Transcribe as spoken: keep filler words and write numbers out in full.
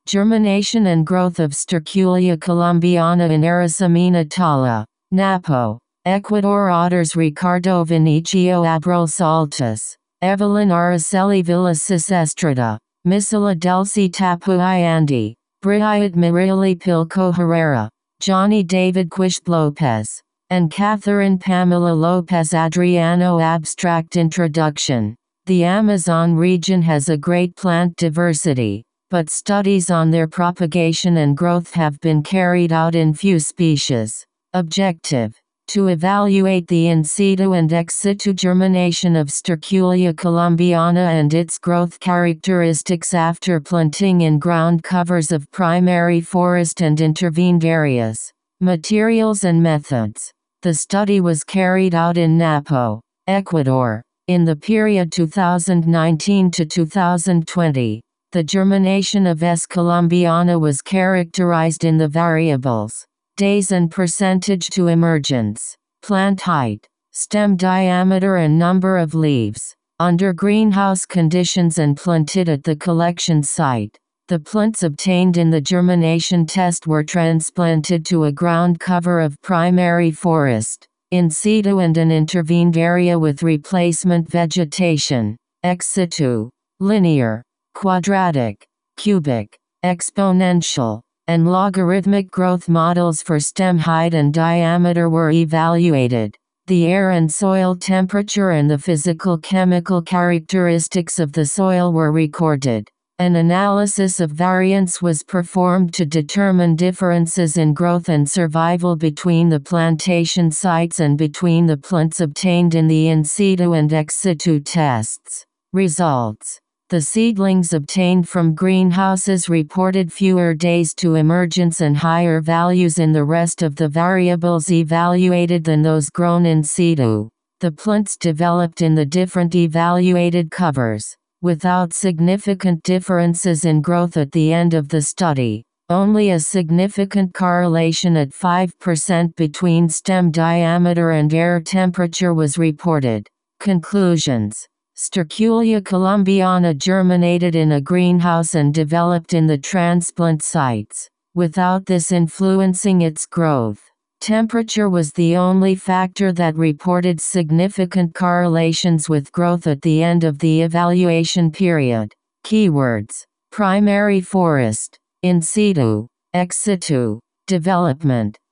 Germination and growth of Sterculia columbiana in Arasamina tala, Napo, Ecuador. Otters Ricardo Vinicio Abril Saltus, Evelyn Araceli Villasis Estrada, Misila Delcy Tapuy Andy, Briat Mirili Pilco Herrera, Johnny David Quist Lopez, and Catherine Pamela Lopez Adriano. Abstract introduction. The Amazon region has a great plant diversity, but studies on their propagation and growth have been carried out in few species. Objective: to evaluate the in situ and ex situ germination of Sterculia columbiana and its growth characteristics after planting in ground covers of primary forest and intervened areas. Materials and methods. The study was carried out in Napo, Ecuador, in the period two thousand nineteen to two thousand twenty. The germination of S. columbiana was characterized in the variables: days and percentage to emergence, plant height, stem diameter and number of leaves, under greenhouse conditions and planted at the collection site. The plants obtained in the germination test were transplanted to a ground cover of primary forest, in situ and an intervened area with replacement vegetation. Ex situ, linear, quadratic, cubic, exponential, and logarithmic growth models for stem height and diameter were evaluated. The air and soil temperature and the physical-chemical characteristics of the soil were recorded. An analysis of variance was performed to determine differences in growth and survival between the plantation sites and between the plants obtained in the in situ and ex situ tests. Results: the seedlings obtained from greenhouses reported fewer days to emergence and higher values in the rest of the variables evaluated than those grown in situ. The plants developed in the different evaluated covers, without significant differences in growth at the end of the study. Only a significant correlation at five percent between stem diameter and air temperature was reported. Conclusions: Sterculia columbiana germinated in a greenhouse and developed in the transplant sites, without this influencing its growth. Temperature was the only factor that reported significant correlations with growth at the end of the evaluation period. Keywords: primary forest, in situ, ex situ, development,